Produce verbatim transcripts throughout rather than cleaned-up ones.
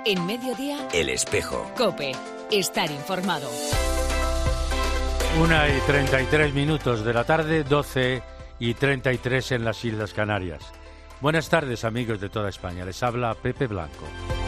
En Mediodía, El Espejo. COPE. Estar informado. Una y treinta y tres minutos de la tarde, doce y treinta y tres en las Islas Canarias. Buenas tardes, amigos de toda España. Les habla Pepe Blanco.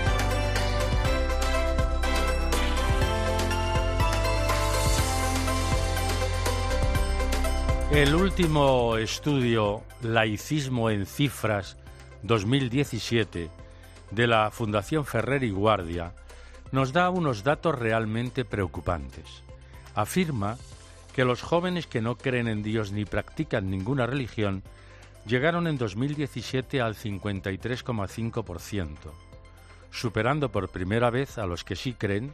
El último estudio Laicismo en Cifras dos mil diecisiete de la Fundación Ferrer y Guardia nos da unos datos realmente preocupantes. Afirma que los jóvenes que no creen en Dios ni practican ninguna religión llegaron en dos mil diecisiete al cincuenta y tres coma cinco por ciento, superando por primera vez a los que sí creen,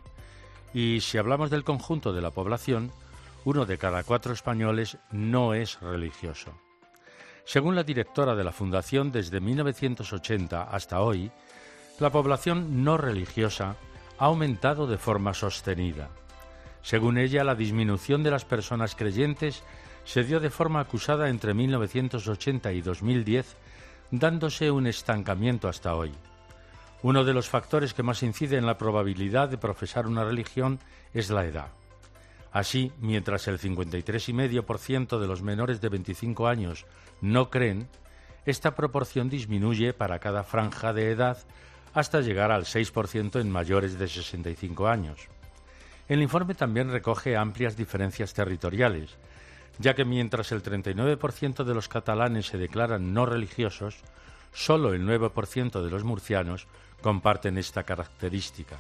y si hablamos del conjunto de la población, uno de cada cuatro españoles no es religioso. Según la directora de la Fundación, desde mil novecientos ochenta hasta hoy, la población no religiosa ha aumentado de forma sostenida. Según ella, la disminución de las personas creyentes se dio de forma acusada entre mil novecientos ochenta y dos mil diez, dándose un estancamiento hasta hoy. Uno de los factores que más incide en la probabilidad de profesar una religión es la edad. Así, mientras el cincuenta y tres coma cinco por ciento de los menores de veinticinco años no creen, esta proporción disminuye para cada franja de edad hasta llegar al seis por ciento en mayores de sesenta y cinco años. El informe también recoge amplias diferencias territoriales, ya que mientras el treinta y nueve por ciento de los catalanes se declaran no religiosos, solo el nueve por ciento de los murcianos comparten esta característica.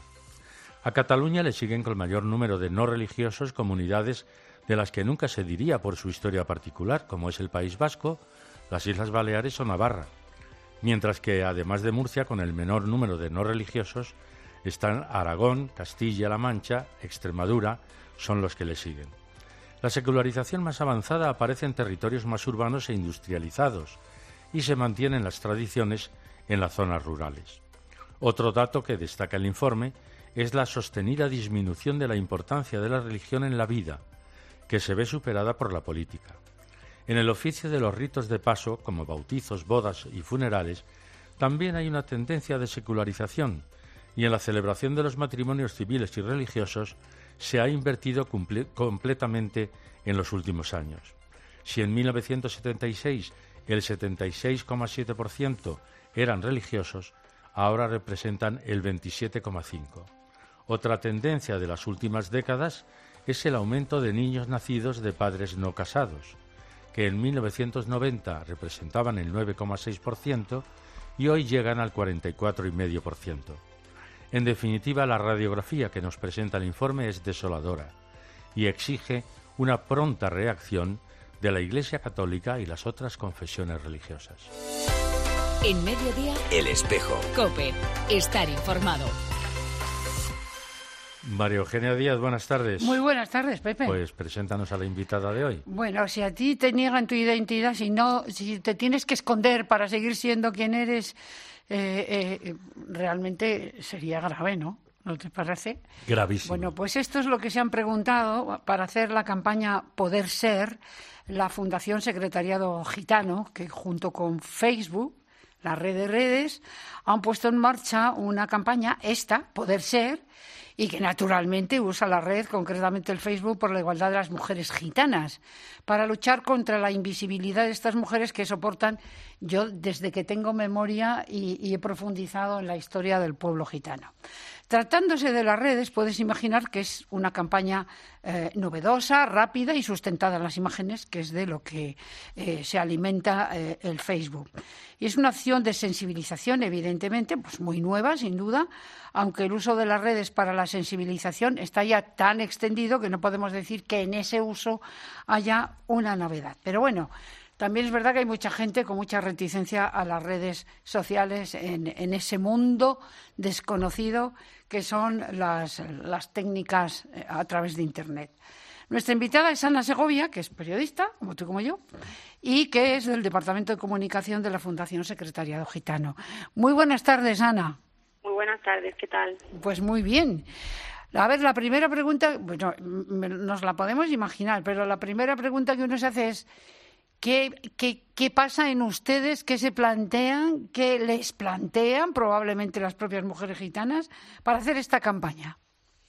A Cataluña le siguen con el mayor número de no religiosos comunidades de las que nunca se diría por su historia particular, como es el País Vasco, las Islas Baleares o Navarra, mientras que, además de Murcia, con el menor número de no religiosos, están Aragón, Castilla-La Mancha, Extremadura, son los que le siguen. La secularización más avanzada aparece en territorios más urbanos e industrializados y se mantienen las tradiciones en las zonas rurales. Otro dato que destaca el informe es la sostenida disminución de la importancia de la religión en la vida, que se ve superada por la política. En el oficio de los ritos de paso, como bautizos, bodas y funerales, también hay una tendencia de secularización, y en la celebración de los matrimonios civiles y religiosos se ha invertido comple- completamente en los últimos años. Si en mil novecientos setenta y seis el setenta y seis coma siete por ciento eran religiosos, ahora representan el veintisiete coma cinco por ciento. Otra tendencia de las últimas décadas es el aumento de niños nacidos de padres no casados, que en mil novecientos noventa representaban el nueve coma seis por ciento y hoy llegan al cuarenta y cuatro coma cinco por ciento. En definitiva, la radiografía que nos presenta el informe es desoladora y exige una pronta reacción de la Iglesia Católica y las otras confesiones religiosas. En Mediodía, El Espejo. COPE. Estar informado. María Eugenia Díaz, buenas tardes. Muy buenas tardes, Pepe. Pues preséntanos a la invitada de hoy. Bueno, si a ti te niegan tu identidad, si no, si te tienes que esconder para seguir siendo quien eres, eh, eh, realmente sería grave, ¿no? ¿No te parece? Gravísimo. Bueno, pues esto es lo que se han preguntado para hacer la campaña Poder Ser, la Fundación Secretariado Gitano, que junto con Facebook, la red de redes, han puesto en marcha una campaña, esta, Poder Ser, y que naturalmente usa la red, concretamente el Facebook, por la igualdad de las mujeres gitanas, para luchar contra la invisibilidad de estas mujeres que soportan, yo desde que tengo memoria y, y he profundizado en la historia del pueblo gitano. Tratándose de las redes, puedes imaginar que es una campaña eh, novedosa, rápida y sustentada en las imágenes, que es de lo que eh, se alimenta eh, el Facebook. Y es una acción de sensibilización, evidentemente, pues muy nueva, sin duda, aunque el uso de las redes para la sensibilización está ya tan extendido que no podemos decir que en ese uso haya una novedad. Pero bueno, también es verdad que hay mucha gente con mucha reticencia a las redes sociales en, en ese mundo desconocido que son las, las técnicas a través de Internet. Nuestra invitada es Ana Segovia, que es periodista, como tú y como yo, y que es del Departamento de Comunicación de la Fundación Secretariado Gitano. Muy buenas tardes, Ana. Muy buenas tardes, ¿qué tal? Pues muy bien. A ver, la primera pregunta, bueno, nos la podemos imaginar, pero la primera pregunta que uno se hace es ¿Qué, qué, ¿Qué pasa en ustedes? ¿Qué se plantean? ¿Qué les plantean probablemente las propias mujeres gitanas para hacer esta campaña?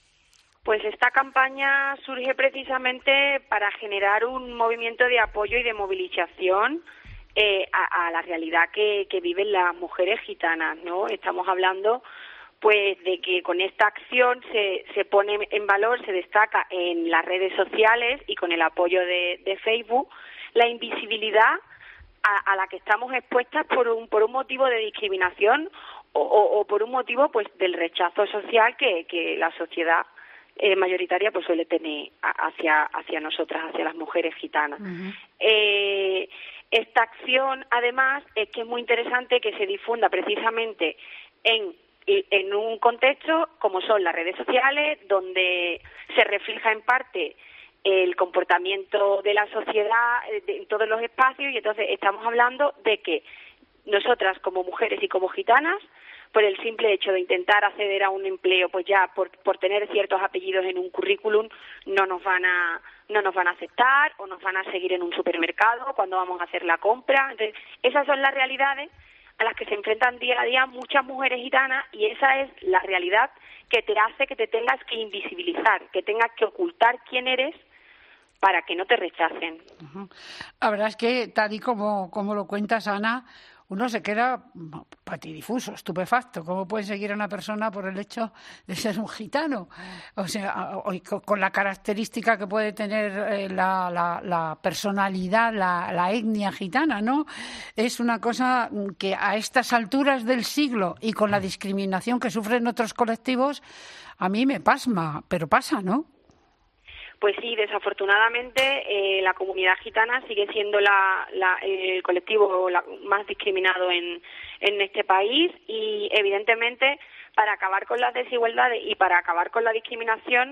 Pues esta campaña surge precisamente para generar un movimiento de apoyo y de movilización eh, a, a la realidad que, que viven las mujeres gitanas, ¿no? Estamos hablando pues de que con esta acción se, se pone en valor, se destaca en las redes sociales y con el apoyo de, de Facebook la invisibilidad a, a la que estamos expuestas por un, por un motivo de discriminación o, o, o por un motivo pues del rechazo social que, que la sociedad eh, mayoritaria pues suele tener hacia, hacia nosotras, hacia las mujeres gitanas. Uh-huh. Eh, esta acción, además, es que es muy interesante que se difunda precisamente en en un contexto como son las redes sociales, donde se refleja en parte el comportamiento de la sociedad en todos los espacios, y entonces estamos hablando de que nosotras como mujeres y como gitanas, por el simple hecho de intentar acceder a un empleo, pues ya por, por tener ciertos apellidos en un currículum no nos van a no nos van a aceptar o nos van a seguir en un supermercado cuando vamos a hacer la compra. Entonces, esas son las realidades a las que se enfrentan día a día muchas mujeres gitanas, y esa es la realidad que te hace que te tengas que invisibilizar, que tengas que ocultar quién eres para que no te rechacen. Uh-huh. La verdad es que, tal y como, como lo cuentas, Ana, uno se queda patidifuso, estupefacto. ¿Cómo puede seguir a una persona por el hecho de ser un gitano? O sea, con la característica que puede tener eh, la, la, la personalidad, la, la etnia gitana, ¿no? Es una cosa que a estas alturas del siglo y con la discriminación que sufren otros colectivos, a mí me pasma, pero pasa, ¿no? Pues sí, desafortunadamente eh, la comunidad gitana sigue siendo la, la, el colectivo la, más discriminado en, en este país, y evidentemente para acabar con las desigualdades y para acabar con la discriminación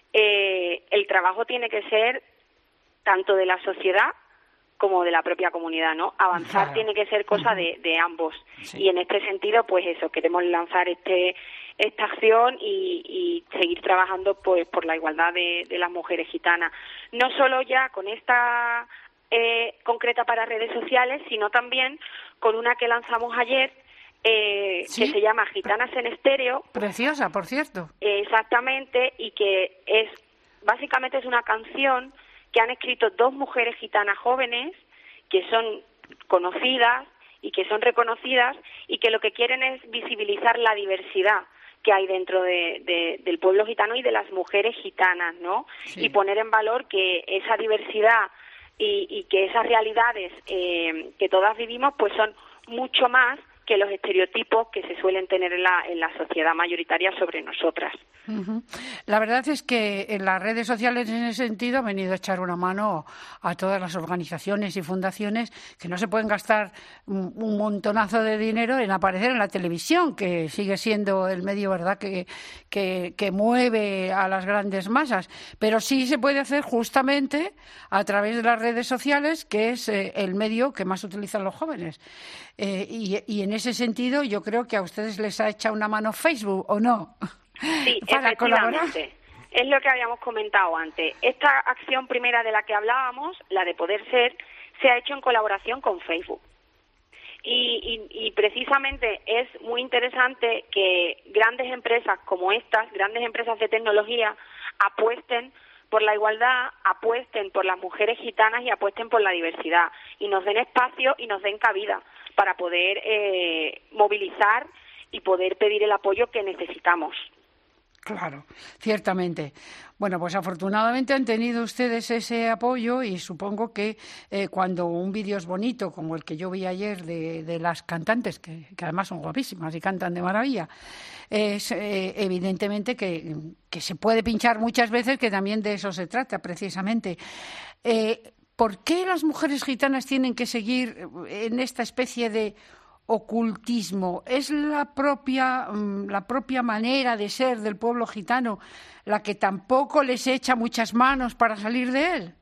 eh, el trabajo tiene que ser tanto de la sociedad como de la propia comunidad, ¿no? Avanzar claro. Tiene que ser cosa de, de ambos. Sí. Y en este sentido, pues eso, queremos lanzar este esta acción y, y seguir trabajando pues por la igualdad de, de las mujeres gitanas. No solo ya con esta eh, concreta para redes sociales, sino también con una que lanzamos ayer, eh, ¿sí? que se llama Gitanas en Estéreo. Preciosa, por cierto. Eh, exactamente, y que es básicamente es una canción que han escrito dos mujeres gitanas jóvenes que son conocidas y que son reconocidas y que lo que quieren es visibilizar la diversidad que hay dentro de, de, del pueblo gitano y de las mujeres gitanas, ¿no? Sí. Y poner en valor que esa diversidad y, y que esas realidades eh, que todas vivimos pues son mucho más que los estereotipos que se suelen tener en la, en la sociedad mayoritaria sobre nosotras. Uh-huh. La verdad es que en las redes sociales en ese sentido han venido a echar una mano a todas las organizaciones y fundaciones que no se pueden gastar un, un montonazo de dinero en aparecer en la televisión, que sigue siendo el medio, ¿verdad?, que, que, que mueve a las grandes masas, pero sí se puede hacer justamente a través de las redes sociales, que es eh, el medio que más utilizan los jóvenes. Eh, y, y en ese sentido yo creo que a ustedes les ha echado una mano Facebook, ¿o no? Sí, efectivamente. Es lo que habíamos comentado antes. Esta acción primera de la que hablábamos, la de Poder Ser, se ha hecho en colaboración con Facebook. Y, y, y precisamente es muy interesante que grandes empresas como estas, grandes empresas de tecnología, apuesten por la igualdad, apuesten por las mujeres gitanas y apuesten por la diversidad. Y nos den espacio y nos den cabida para poder eh, movilizar y poder pedir el apoyo que necesitamos. Claro, ciertamente. Bueno, pues afortunadamente han tenido ustedes ese apoyo y supongo que eh, cuando un vídeo es bonito, como el que yo vi ayer de, de las cantantes, que, que además son guapísimas y cantan de maravilla, es eh, evidentemente que, que se puede pinchar muchas veces, que también de eso se trata precisamente. Eh, ¿Por qué las mujeres gitanas tienen que seguir en esta especie de ocultismo? ¿Es la propia, la propia manera de ser del pueblo gitano la que tampoco les echa muchas manos para salir de él?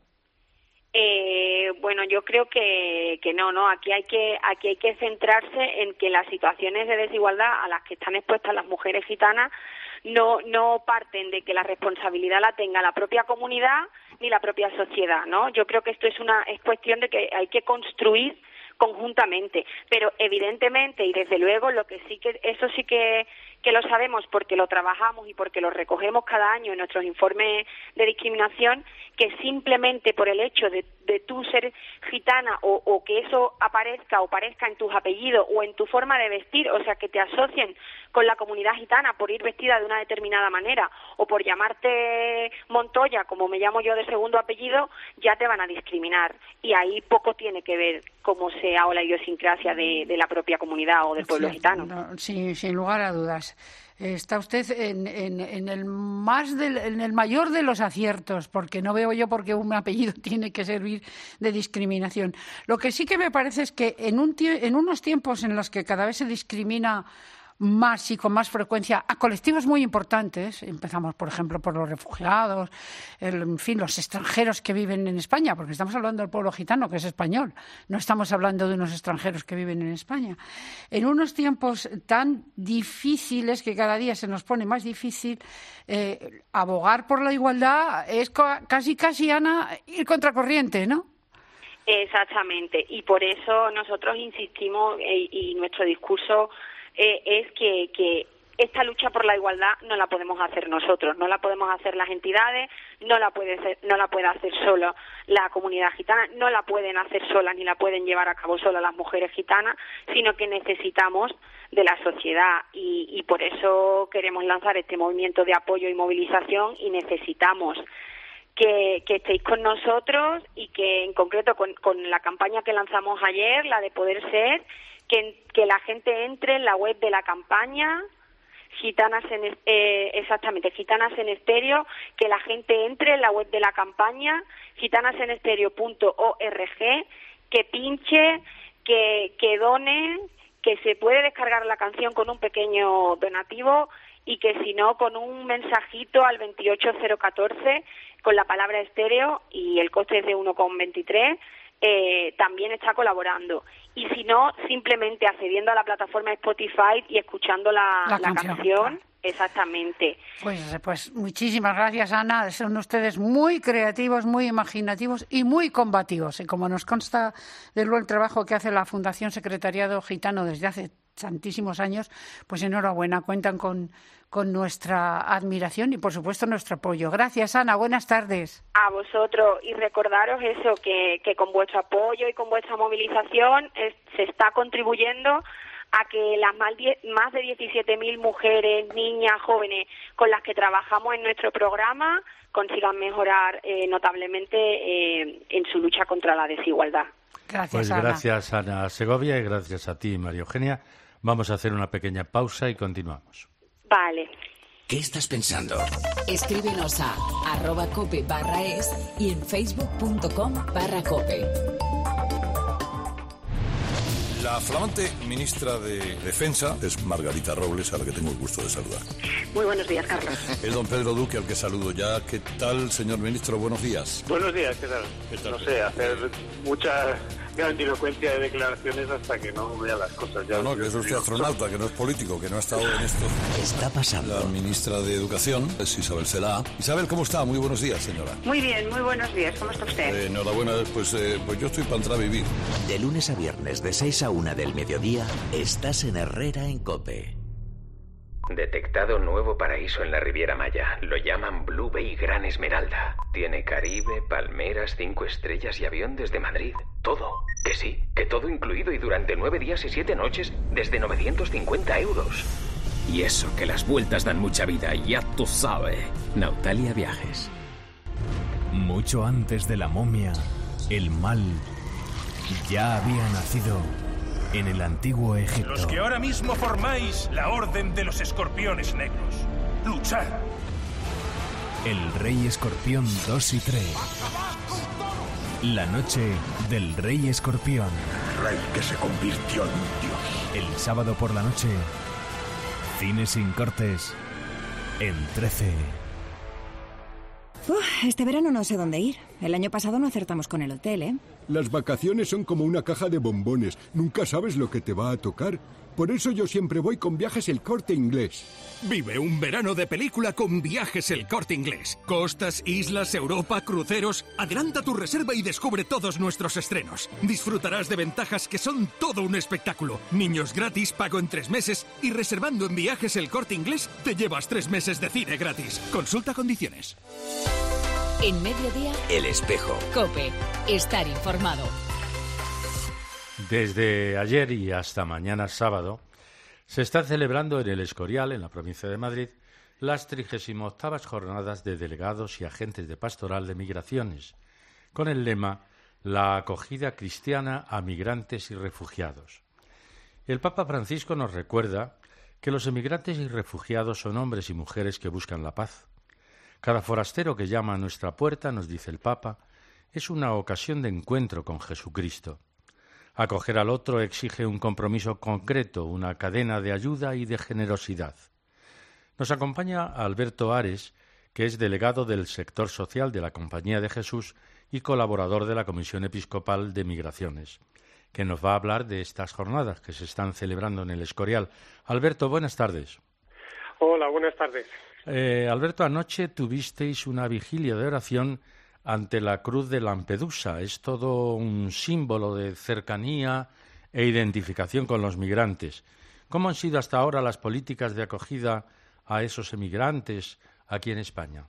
Eh, bueno, yo creo que, que no, no. Aquí hay que aquí hay que centrarse en que las situaciones de desigualdad a las que están expuestas las mujeres gitanas no no parten de que la responsabilidad la tenga la propia comunidad ni la propia sociedad, ¿no? Yo creo que esto es una es cuestión de que hay que construir conjuntamente, pero evidentemente y desde luego lo que sí que eso sí que que lo sabemos porque lo trabajamos y porque lo recogemos cada año en nuestros informes de discriminación, que simplemente por el hecho de, de tú ser gitana o, o que eso aparezca o parezca en tus apellidos o en tu forma de vestir, o sea, que te asocien con la comunidad gitana por ir vestida de una determinada manera o por llamarte Montoya, como me llamo yo de segundo apellido, ya te van a discriminar. Y ahí poco tiene que ver cómo sea o la idiosincrasia de, de la propia comunidad o del pueblo sí, gitano. No, sin, sin lugar a dudas. Está usted en, en, en el más del, en el mayor de los aciertos, porque no veo yo por qué un apellido tiene que servir de discriminación. Lo que sí que me parece es que en, un tie- en unos tiempos en los que cada vez se discrimina más y con más frecuencia a colectivos muy importantes, empezamos por ejemplo por los refugiados, el, en fin, los extranjeros que viven en España, porque estamos hablando del pueblo gitano que es español, no estamos hablando de unos extranjeros que viven en España. En unos tiempos tan difíciles que cada día se nos pone más difícil, eh, abogar por la igualdad es casi casi, Ana, ir contracorriente, ¿no? Exactamente, y por eso nosotros insistimos eh, y nuestro discurso Eh, es que, que esta lucha por la igualdad no la podemos hacer nosotros, no la podemos hacer las entidades, no la puede hacer, no la puede hacer solo la comunidad gitana, no la pueden hacer solas ni la pueden llevar a cabo solas las mujeres gitanas, sino que necesitamos de la sociedad y, y por eso queremos lanzar este movimiento de apoyo y movilización y necesitamos que, que estéis con nosotros y que en concreto con, con la campaña que lanzamos ayer, la de Poder Ser, que, que la gente entre en la web de la campaña, Gitanas en eh, exactamente, Gitanas en Estéreo, que la gente entre en la web de la campaña, gitanas en estéreo punto org, que pinche, que, que done, que se puede descargar la canción con un pequeño donativo y que si no, con un mensajito al veintiocho cero catorce con la palabra estéreo y el coste es de uno coma veintitrés, eh, también está colaborando. Y si no, simplemente accediendo a la plataforma Spotify y escuchando la, la, la canción. canción. Exactamente. Pues, pues muchísimas gracias, Ana. Son ustedes muy creativos, muy imaginativos y muy combativos. Y como nos consta del buen trabajo que hace la Fundación Secretariado Gitano desde hace tantísimos años, pues enhorabuena. Cuentan con, con nuestra admiración y, por supuesto, nuestro apoyo. Gracias, Ana. Buenas tardes. A vosotros. Y recordaros eso, que, que con vuestro apoyo y con vuestra movilización es, se está contribuyendo a que las más de diecisiete mil mujeres, niñas, jóvenes con las que trabajamos en nuestro programa consigan mejorar eh, notablemente eh, en su lucha contra la desigualdad. Gracias, pues Ana. Gracias, Ana Segovia, y gracias a ti, María Eugenia. Vamos a hacer una pequeña pausa y continuamos. Vale. ¿Qué estás pensando? Escríbenos a arroba cope barra es y en facebook punto com barra cope. La flamante ministra de Defensa es Margarita Robles, a la que tengo el gusto de saludar. Muy buenos días, Carlos. Es don Pedro Duque, al que saludo ya. ¿Qué tal, señor ministro? Buenos días. Buenos días, ¿qué tal? ¿Qué tal? No sé, hacer mucha grandilocuencia de declaraciones hasta que no vea las cosas. Ya No, no, que es usted astronauta, que no es político, que no ha estado en esto. ¿Qué está pasando? La ministra de Educación es Isabel Celaá. Isabel, ¿cómo está? Muy buenos días, señora. Muy bien, muy buenos días. ¿Cómo está usted? Eh, enhorabuena, pues, eh, pues yo estoy para entrar a vivir. De lunes a viernes, de seis a una del mediodía, estás en Herrera en COPE. Detectado nuevo paraíso en la Riviera Maya. Lo llaman Blue Bay Gran Esmeralda. Tiene Caribe, palmeras, cinco estrellas y avión desde Madrid. Todo. Que sí, que todo incluido y durante nueve días y siete noches desde novecientos cincuenta euros. Y eso, que las vueltas dan mucha vida, ya tú sabes. Nautalia Viajes. Mucho antes de la momia, el mal ya había nacido en el antiguo Egipto. Los que ahora mismo formáis la Orden de los Escorpiones Negros. ¡Luchad! El Rey Escorpión dos y tres. La noche del Rey Escorpión. Rey que se convirtió en un dios. El sábado por la noche, cine sin cortes, en trece. Uf, este verano no sé dónde ir. El año pasado no acertamos con el hotel, ¿eh? Las vacaciones son como una caja de bombones. Nunca sabes lo que te va a tocar. Por eso yo siempre voy con Viajes El Corte Inglés. Vive un verano de película con Viajes El Corte Inglés. Costas, islas, Europa, cruceros. Adelanta tu reserva y descubre todos nuestros estrenos. Disfrutarás de ventajas que son todo un espectáculo. Niños gratis, pago en tres meses. Y reservando en Viajes El Corte Inglés, te llevas tres meses de cine gratis. Consulta condiciones. En Mediodía, El Espejo. COPE. Estar informado. Desde ayer y hasta mañana sábado se están celebrando en El Escorial, en la provincia de Madrid, las trigésimo octavas jornadas de delegados y agentes de pastoral de migraciones, con el lema La acogida cristiana a migrantes y refugiados. El Papa Francisco nos recuerda que los emigrantes y refugiados son hombres y mujeres que buscan la paz. Cada forastero que llama a nuestra puerta, nos dice el Papa, es una ocasión de encuentro con Jesucristo. Acoger al otro exige un compromiso concreto, una cadena de ayuda y de generosidad. Nos acompaña Alberto Ares, que es delegado del sector social de la Compañía de Jesús y colaborador de la Comisión Episcopal de Migraciones, que nos va a hablar de estas jornadas que se están celebrando en El Escorial. Alberto, buenas tardes. Hola, buenas tardes. Eh, Alberto, anoche tuvisteis una vigilia de oración ante la cruz de Lampedusa. Es todo un símbolo de cercanía e identificación con los migrantes. ¿Cómo han sido hasta ahora las políticas de acogida a esos emigrantes aquí en España?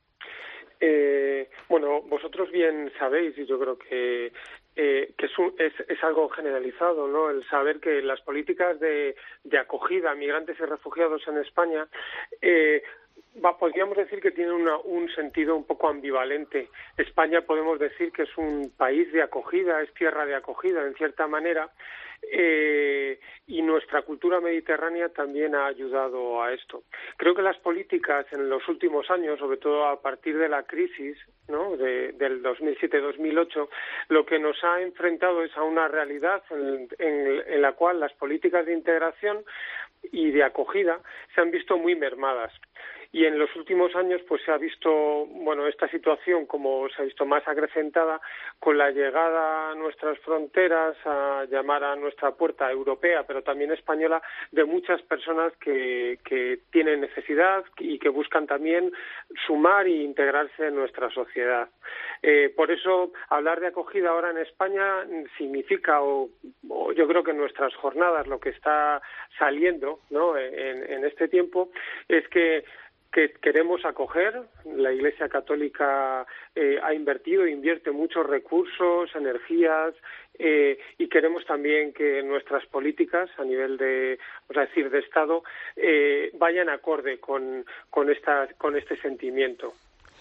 Eh, bueno, vosotros bien sabéis, y yo creo que, eh, que es, un, es, es algo generalizado, ¿no? El saber que las políticas de, de acogida a migrantes y refugiados en España eh, Va, podríamos decir que tiene una, un sentido un poco ambivalente. España podemos decir que es un país de acogida, es tierra de acogida en cierta manera, eh, y nuestra cultura mediterránea también ha ayudado a esto. Creo que las políticas en los últimos años, sobre todo a partir de la crisis, ¿no?, de, del dos mil siete dos mil ocho, lo que nos ha enfrentado es a una realidad en, en, en la cual las políticas de integración y de acogida se han visto muy mermadas. Y en los últimos años pues se ha visto, bueno, esta situación como se ha visto más acrecentada con la llegada a nuestras fronteras, a llamar a nuestra puerta europea, pero también española, de muchas personas que, que tienen necesidad y que buscan también sumar e integrarse en nuestra sociedad. Eh, por eso hablar de acogida ahora en España significa, o, o yo creo que en nuestras jornadas lo que está saliendo, ¿no?, en, en este tiempo es que que queremos acoger. La Iglesia Católica eh, ha invertido e invierte muchos recursos, energías, eh, y queremos también que nuestras políticas a nivel de, vamos a decir, de Estado, eh, vayan acorde con, con, esta, con este sentimiento.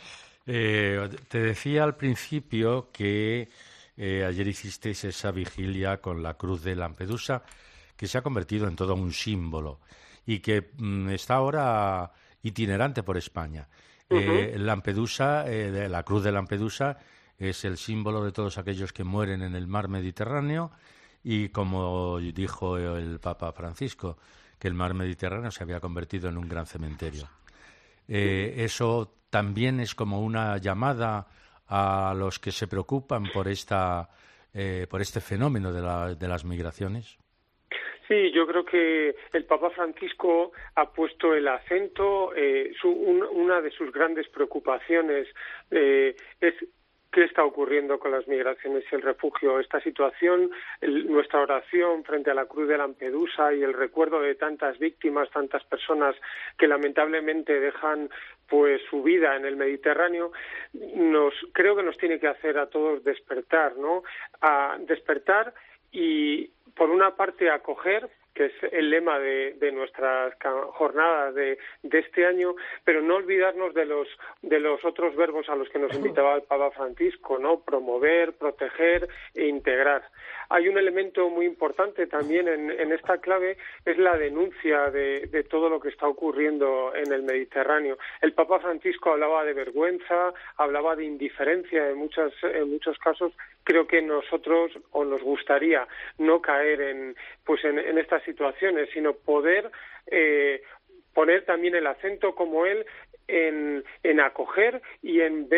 Eh, te decía al principio que eh, ayer hicisteis esa vigilia con la cruz de Lampedusa, que se ha convertido en todo un símbolo y que mm, está ahora itinerante por España. Uh-huh. Eh, Lampedusa, eh, la cruz de Lampedusa es el símbolo de todos aquellos que mueren en el mar Mediterráneo y, como dijo el Papa Francisco, que el mar Mediterráneo se había convertido en un gran cementerio. Eh, eso también es como una llamada a los que se preocupan por esta, eh, por este fenómeno de, la, de las migraciones. Sí, yo creo que el Papa Francisco ha puesto el acento, eh, su, un, una de sus grandes preocupaciones eh, es qué está ocurriendo con las migraciones y el refugio. Esta situación, el, nuestra oración frente a la cruz de Lampedusa y el recuerdo de tantas víctimas, tantas personas que lamentablemente dejan pues su vida en el Mediterráneo, nos creo que nos tiene que hacer a todos despertar, ¿no? A despertar y, por una parte, acoger, que es el lema de, de nuestras jornadas de, de este año, pero no olvidarnos de los de los otros verbos a los que nos invitaba el Papa Francisco, ¿no? Promover, proteger e integrar. Hay un elemento muy importante también en, en esta clave, es la denuncia de, de todo lo que está ocurriendo en el Mediterráneo. El Papa Francisco hablaba de vergüenza, hablaba de indiferencia en, muchas, en muchos casos. Creo que nosotros, o nos gustaría, no caer en, pues en, en estas situaciones, sino poder eh, poner también el acento como él en, en acoger y en ver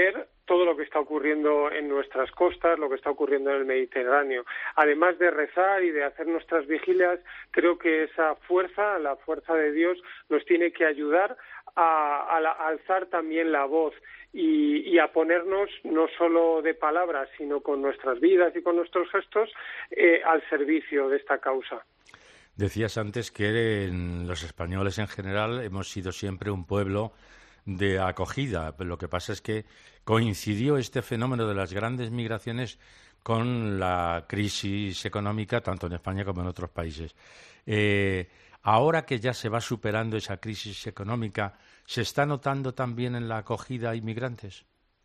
todo lo que está ocurriendo en nuestras costas, lo que está ocurriendo en el Mediterráneo. Además de rezar y de hacer nuestras vigilias, creo que esa fuerza, la fuerza de Dios, nos tiene que ayudar a, a, la, a alzar también la voz y, y a ponernos no solo de palabras, sino con nuestras vidas y con nuestros gestos eh, al servicio de esta causa. Decías antes que en los españoles en general hemos sido siempre un pueblo de acogida. Lo que pasa es que coincidió este fenómeno de las grandes migraciones con la crisis económica, tanto en España como en otros países. Eh, ahora que ya se va superando esa crisis económica, ¿se está notando también en la acogida a inmigrantes?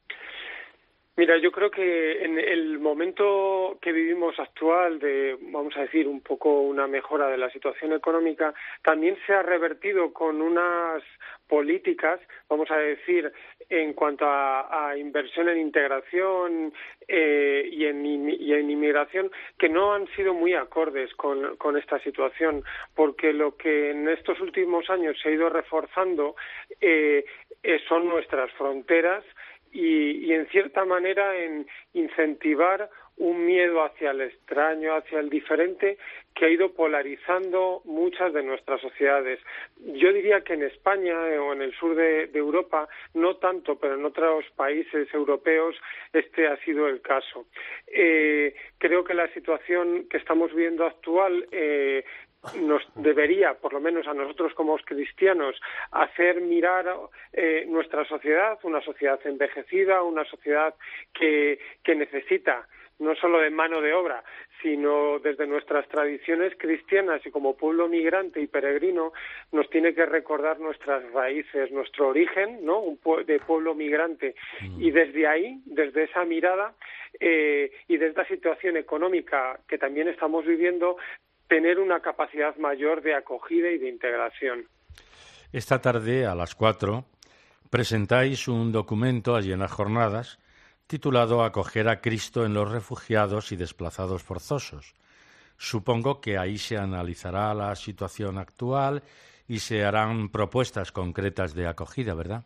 Mira, yo creo que en el momento que vivimos actual de, vamos a decir, un poco una mejora de la situación económica, también se ha revertido con unas políticas, vamos a decir, en cuanto a, a inversión en integración eh, y, en, y en inmigración, que no han sido muy acordes con, con esta situación, porque lo que en estos últimos años se ha ido reforzando eh, eh, son nuestras fronteras, Y, y en cierta manera en incentivar un miedo hacia el extraño, hacia el diferente, que ha ido polarizando muchas de nuestras sociedades. Yo diría que en España eh, o en el sur de, de Europa, no tanto, pero en otros países europeos este ha sido el caso. Eh, creo que la situación que estamos viviendo actual eh, nos debería, por lo menos a nosotros como cristianos, hacer mirar eh, nuestra sociedad, una sociedad envejecida, una sociedad que, que necesita no solo de mano de obra, sino desde nuestras tradiciones cristianas y como pueblo migrante y peregrino, nos tiene que recordar nuestras raíces, nuestro origen, ¿no? Un pue- de pueblo migrante. Mm. Y desde ahí, desde esa mirada eh, y desde esta situación económica que también estamos viviendo, tener una capacidad mayor de acogida y de integración. Esta tarde, a las cuatro, presentáis un documento allí en las jornadas titulado Acoger a Cristo en los refugiados y desplazados forzosos. Supongo que ahí se analizará la situación actual y se harán propuestas concretas de acogida, ¿verdad?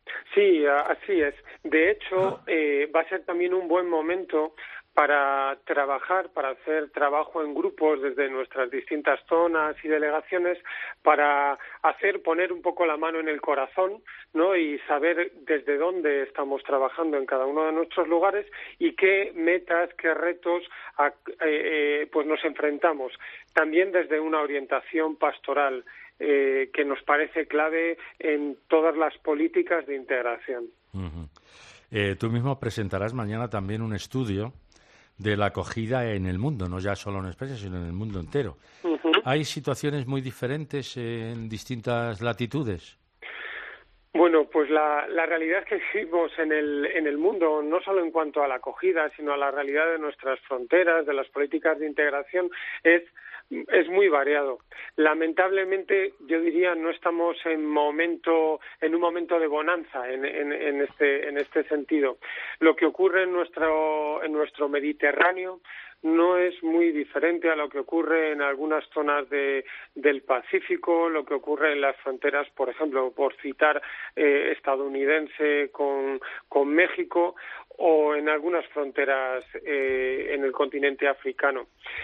Sí, así es. De hecho, eh, va a ser también un buen momento para trabajar, para hacer trabajo en grupos desde nuestras distintas zonas y delegaciones, para hacer, poner un poco la mano en el corazón, ¿no? Y saber desde dónde estamos trabajando en cada uno de nuestros lugares y qué metas, qué retos a, eh, eh, pues nos enfrentamos. También desde una orientación pastoral eh, que nos parece clave en todas las políticas de integración. Uh-huh. Eh, tú mismo presentarás mañana también un estudio de la acogida en el mundo, no ya solo en España, sino en el mundo entero. Uh-huh. ¿Hay situaciones muy diferentes en distintas latitudes? Bueno, pues la, la realidad que vivimos en el, en el mundo, no solo en cuanto a la acogida, sino a la realidad de nuestras fronteras, de las políticas de integración, es es muy variado. Lamentablemente, yo diría, no estamos en momento, en un momento de bonanza en, en, en este, en este sentido. Lo que ocurre en nuestro, en nuestro Mediterráneo no es muy diferente a lo que ocurre en algunas zonas de, del Pacífico, lo que ocurre en las fronteras, por ejemplo, por citar eh, estadounidense con, con México, o en algunas fronteras eh, en el continente africano.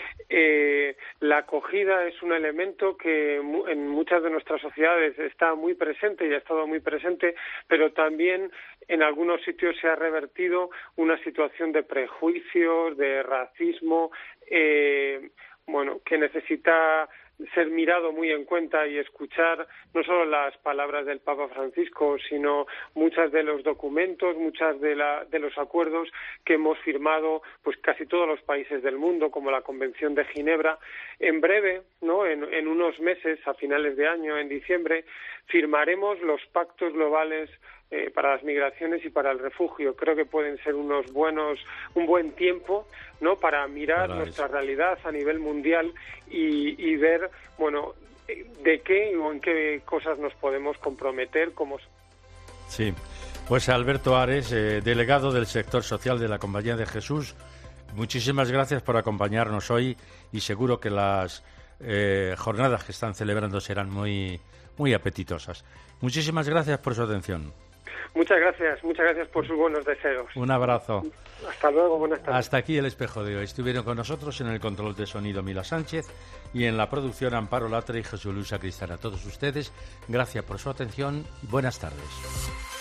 Eh, la acogida es un elemento que en muchas de nuestras sociedades está muy presente y ha estado muy presente, pero también en algunos sitios se ha revertido una situación de prejuicios, de racismo, eh, bueno, que necesita ser mirado muy en cuenta y escuchar no solo las palabras del Papa Francisco, sino muchas de los documentos, muchas de, la, de los acuerdos que hemos firmado pues casi todos los países del mundo, como la Convención de Ginebra. En breve, ¿no? en, en unos meses, a finales de año, en diciembre, firmaremos los pactos globales Eh, para las migraciones y para el refugio. Creo que pueden ser unos buenos, un buen tiempo, ¿no? Para mirar para nuestra eso. realidad a nivel mundial y, y ver, bueno, de qué o en qué cosas nos podemos comprometer como. Sí, pues Alberto Ares, eh, delegado del sector social de la Compañía de Jesús, muchísimas gracias por acompañarnos hoy y seguro que las eh, jornadas que están celebrando serán muy, muy apetitosas. Muchísimas gracias por su atención. Muchas gracias, muchas gracias por sus buenos deseos. Un abrazo. Hasta luego, buenas tardes. Hasta aquí el espejo de hoy. Estuvieron con nosotros en el control de sonido Mila Sánchez y en la producción Amparo Latre y Jesús Luis Sacristán. A todos ustedes, gracias por su atención y buenas tardes.